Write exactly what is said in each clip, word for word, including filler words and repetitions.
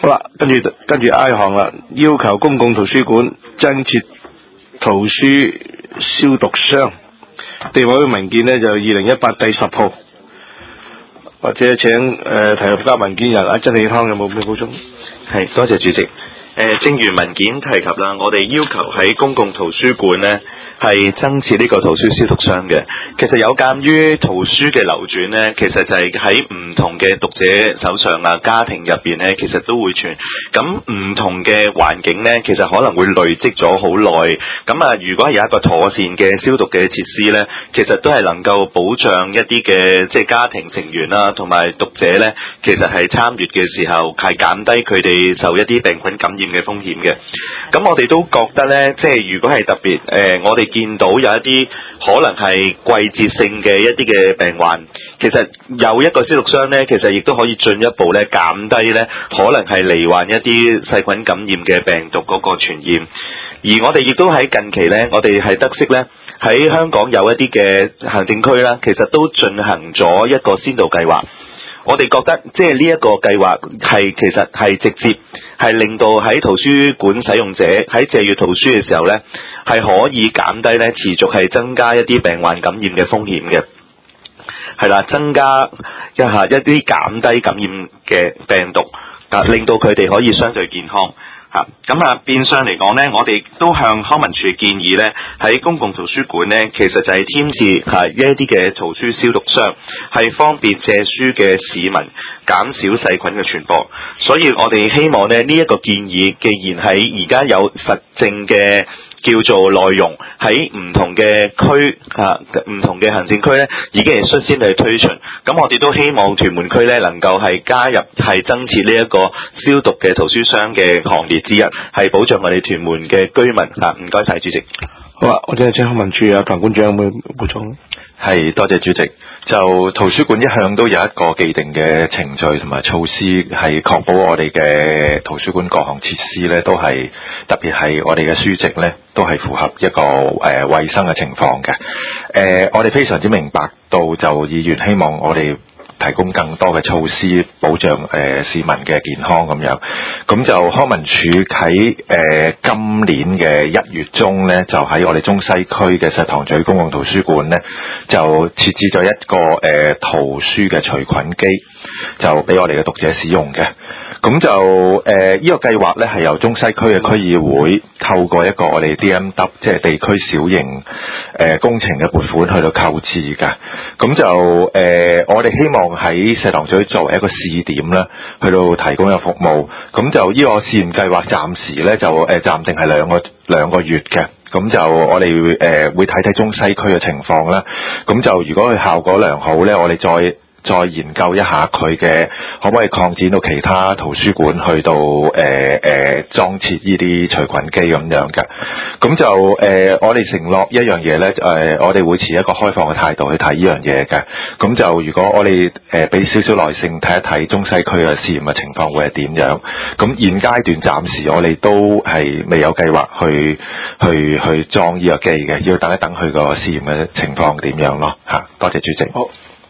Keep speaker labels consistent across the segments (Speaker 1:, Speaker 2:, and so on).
Speaker 1: 好啦，跟住跟住 I 項啦，要求公共圖書館增設圖書消毒箱。地委嘅文件呢，就二零一八第十號，或者請誒、呃、體育家文件人阿曾利康有冇咩補充？
Speaker 2: 係，多謝主席。誒，正如文件提及啦，我哋要求喺公共圖書館呢係增設呢個圖書消毒箱嘅。其實有鑑於圖書嘅流轉呢，其實就係喺唔同嘅讀者手上啊，家庭入邊呢，其實都會傳。咁唔同嘅環境呢，其實可能會累積咗好耐。咁啊，如果係有一個妥善嘅消毒嘅設施呢，其實都係能夠保障一啲嘅即係家庭成員啦，同埋讀者呢，其實係參閱嘅時候係減低佢哋受一啲病菌感染嘅風險嘅。咁我哋都覺得呢，即係如果係特別誒、呃，我哋見到有一啲可能係季節性嘅一啲嘅病患，其實有一個消毒箱呢，其實亦都可以進一步咧減低呢可能係罹患一啲細菌感染嘅病毒嗰個傳染。而我哋亦都喺近期呢，我哋係得悉呢，喺香港有一啲嘅行政區啦，其實都進行咗一個先導計劃。我哋覺得即係呢一個計劃係其實係直接係令到喺圖書館使用者喺借閱圖書嘅時候呢，係可以減低呢持續係增加一啲病患感染嘅風險嘅，係啦，增加一下一啲減低感染嘅病毒，啊，令到佢哋可以相對健康。嚇，咁啊，變相嚟講呢，我哋都向康文署建議呢，喺公共圖書館呢，其實就係添置係一啲嘅圖書消毒箱，係方便借書嘅市民減少細菌嘅傳播。所以我哋希望呢，呢、這、一個建議，既然喺而家有實證嘅叫做內容喺唔同嘅區啊，唔同嘅行政區咧，已經係率先去推進。咁我哋都希望屯門區咧能夠係加入係增設呢一個消毒嘅圖書箱嘅行列之一，係保障我哋屯門嘅居民啊。唔該晒主席。
Speaker 1: 好啊，我哋請康文署啊，彭館長有冇補充？
Speaker 3: 係，多謝主席。就圖書館一向都有一個既定嘅程序同埋措施，係確保我哋嘅圖書館各項設施咧都係，特別係我哋嘅書籍咧都係符合一個誒衛生嘅情況嘅。誒、呃，我哋非常之明白到就議員希望我哋提供更多嘅措施保障誒、呃、市民嘅健康咁樣，咁就康文署喺誒、呃、今年嘅一月中咧，就喺我哋中西區嘅石塘咀公共圖書館咧，就設置咗一個誒、呃、圖書嘅除菌機，就俾我哋嘅讀者使用嘅。咁就誒、呃這個、呢個計劃咧係由中西區嘅區議會透過一個我哋 D M W 即係地區小型誒、呃、工程嘅撥款去到購置嘅。咁就誒、呃、我哋希望喺石塘咀作為一個試點啦，去到提供一個服務。咁就呢個試驗計劃暫時咧就誒暫定係兩個兩個月嘅。咁就我哋誒、呃、會睇睇中西區嘅情況啦。咁就如果佢效果良好咧，我哋再再研究一下佢嘅可唔可以擴展到其他圖書館去到誒誒裝設呢啲除菌機咁樣嘅。咁就誒、呃、我哋承諾一樣嘢咧，誒、呃、我哋會持一個開放嘅態度去睇呢樣嘢嘅。咁就如果我哋誒俾少少耐性睇一睇中西區嘅試驗嘅情況會係點樣。咁現階段暫時我哋都係未有計劃去去去裝呢個機嘅，要等一等佢個試驗嘅情況點樣咯嚇。多謝主席。
Speaker 1: 好。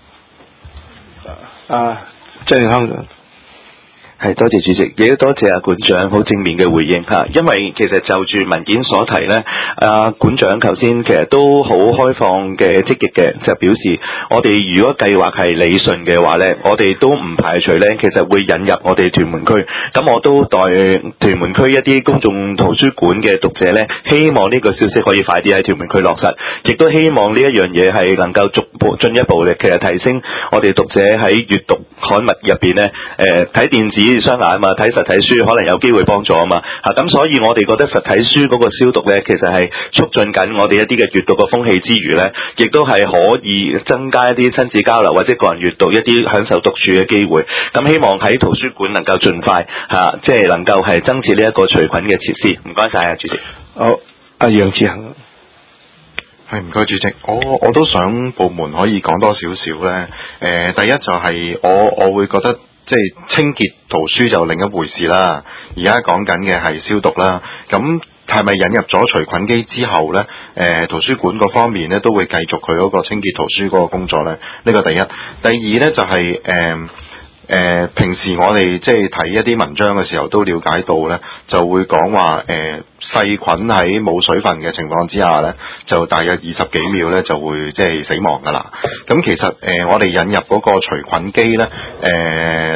Speaker 1: 啊，鄭康長。
Speaker 2: 係，多謝主席，亦都多謝阿館長好正面嘅回應嚇。因為其實就住文件所提呢，阿館長頭先其實都好開放嘅、積極嘅，就表示我哋如果計劃係理順嘅話呢，我哋都唔排除呢，其實會引入我哋屯門區。咁我都代屯門區一啲公眾圖書館嘅讀者呢，希望呢個消息可以快啲喺屯門區落實，亦都希望呢一樣嘢係能夠逐步進一步嘅，其實提升我哋讀者喺閱讀刊物入邊呢，誒、呃、睇電子雙眼啊嘛，睇實體書可能有機會幫助啊嘛，嚇咁所以我哋覺得實體書嗰個消毒呢，其實係促進緊我哋一啲嘅閱讀嘅風氣之餘呢，亦都係可以增加一啲親子交流或者個人閱讀一啲享受獨處嘅機會。咁希望喺圖書館能夠盡快嚇，即係能夠係增設呢一個除菌嘅設施。唔該晒啊，主席。
Speaker 1: 好，阿楊志恒。
Speaker 4: 係，唔該主席，我我都想部門可以講多少少咧。誒、呃，第一就係我我會覺得即係清潔圖書就另一回事啦。而家講緊嘅係消毒啦。咁係咪引入咗除菌機之後咧？誒、呃，圖書館嗰方面咧都會繼續佢嗰個清潔圖書嗰個工作咧？呢、這個第一。第二咧就係誒呃、平時我哋即係睇一啲文章嘅時候都了解到咧，就會講話誒細菌喺冇水分嘅情況之下咧，就大約二十幾秒咧就會即係死亡㗎啦。咁其實誒、呃、我哋引入嗰個除菌機咧，誒、呃、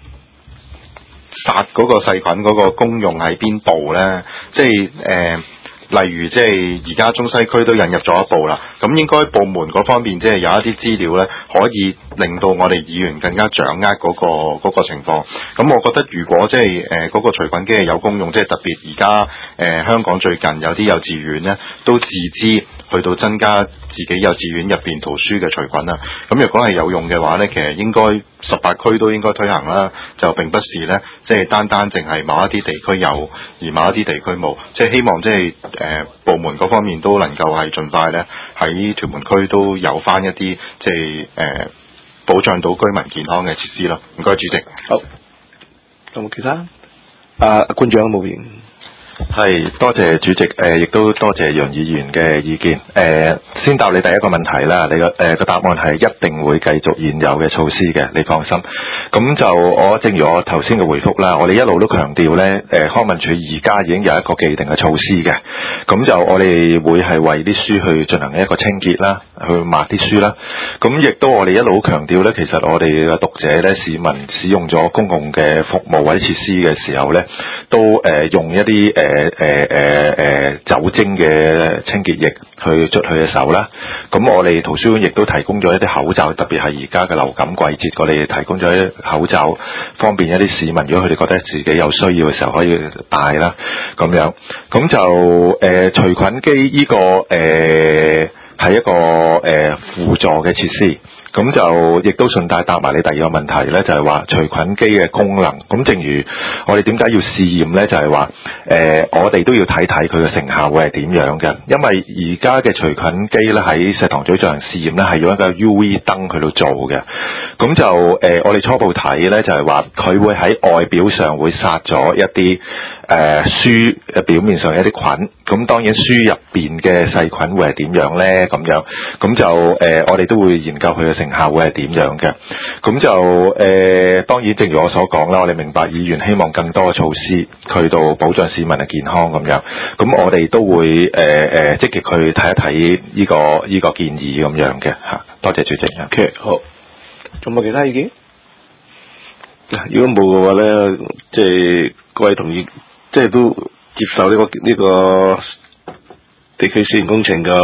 Speaker 4: 殺嗰個細菌嗰個功用喺邊度咧？即係誒。呃例如即係而家中西區都引入咗一部啦，咁應該部門嗰方面即係有一啲資料咧，可以令到我哋議員更加掌握嗰個嗰個情況。咁我覺得如果即係誒嗰個除菌機係有功用，即係特別而家誒香港最近有啲幼稚園咧都自資去到增加自己幼稚園入邊圖書嘅除菌啦。咁若果係有用嘅話咧，其實應該十八區都應該推行啦，就並不是咧即係單單淨係某一啲地區有，而某一啲地區冇。即係希望即係誒、呃、部門嗰方面都能夠係盡快咧喺屯門區都有翻一啲即係誒、呃、保障到居民健康嘅設施咯。唔該，主席。
Speaker 1: 好，有冇其他？啊，官長冇言。
Speaker 3: 係，多謝主席，誒、呃，亦都多謝楊議員嘅意見。誒、呃，先答你第一個問題啦，你個誒個答案係一定會繼續現有嘅措施嘅，你放心。咁就我正如我頭先嘅回覆啦，我哋一路都強調咧，誒、呃，康文署而家已經有一個既定嘅措施嘅。咁就我哋會係為啲書去進行一個清潔啦，去抹啲書啦。咁亦都我哋一路強調咧，其實我哋嘅讀者咧，市民使用咗公共嘅服務或者設施嘅時候咧，都誒、呃、用一啲誒。呃誒誒誒誒酒精嘅清潔液去捽佢嘅手啦。咁我哋圖書館亦都提供咗一啲口罩，特別係而家嘅流感季節，我哋提供咗一啲口罩，方便一啲市民，如果佢哋覺得自己有需要嘅時候可以戴啦。咁樣，咁就誒除菌機呢、這個誒係、呃、一個誒輔助嘅設施。咁就亦都順帶答埋你第二個問題咧，就係話除菌機嘅功能。咁正如我哋點解要試驗咧，就係話誒我哋都要睇睇佢嘅成效會係點樣嘅。因為而家嘅除菌機咧喺石塘咀進行試驗咧，係用一個 U V 燈去到做嘅。咁就誒、呃、我哋初步睇咧，就係話佢會喺外表上會殺咗一啲誒、呃、書嘅表面上有一啲菌。咁當然書入邊嘅細菌會係點樣咧？咁樣咁就誒、呃、我哋都會研究佢嘅成效會係點樣嘅。咁就誒、呃、當然正如我所講啦，我哋明白議員希望更多嘅措施去到保障市民嘅健康咁樣。咁我哋都會誒誒、呃、積極去睇一睇呢、這個呢、這個建議咁樣嘅嚇。多謝主席。
Speaker 1: OK， 好。仲有冇其他意見？如果冇嘅話咧，即係各位同意，即係都接受呢、這個呢、這個地區試驗工程嘅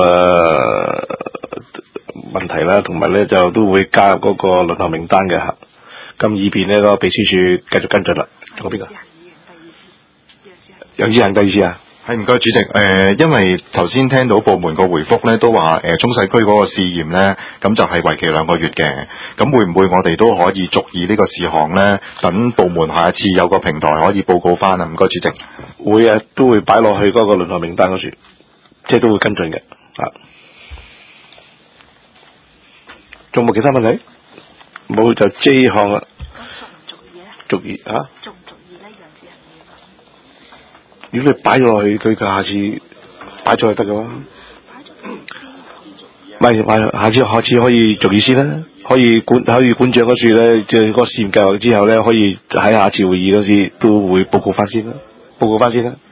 Speaker 1: 問題啦，同埋咧就都會加入嗰個輪候名單嘅嚇。咁以便呢個秘書處繼續跟進啦。仲有邊個？楊志恒第二次啊？
Speaker 4: 係，唔該主席。誒、呃，因為頭先聽到部門個回覆咧，都話誒、呃、中西區嗰個試驗咧，咁就係為期兩個月嘅。咁會唔會我哋都可以續議呢個事項咧？等部門下一次有個平台可以報告翻啊？唔該主席。
Speaker 1: 會啊，都會擺落去嗰個輪候名單嗰處，即係都會跟進嘅。啊，仲冇其他問題？冇就 J 項啦。咁續唔續議咧？續議啊？續唔續議咧？楊志恒議員。如果你擺咗落去，佢下次擺咗就得嘅嘛。唔係，擺下次下次可以續議先啦。可以管可以管長嗰處咧，即係嗰個試驗計劃之後咧，可以喺下次會議嗰時都會報告翻先啦。報告翻先啦。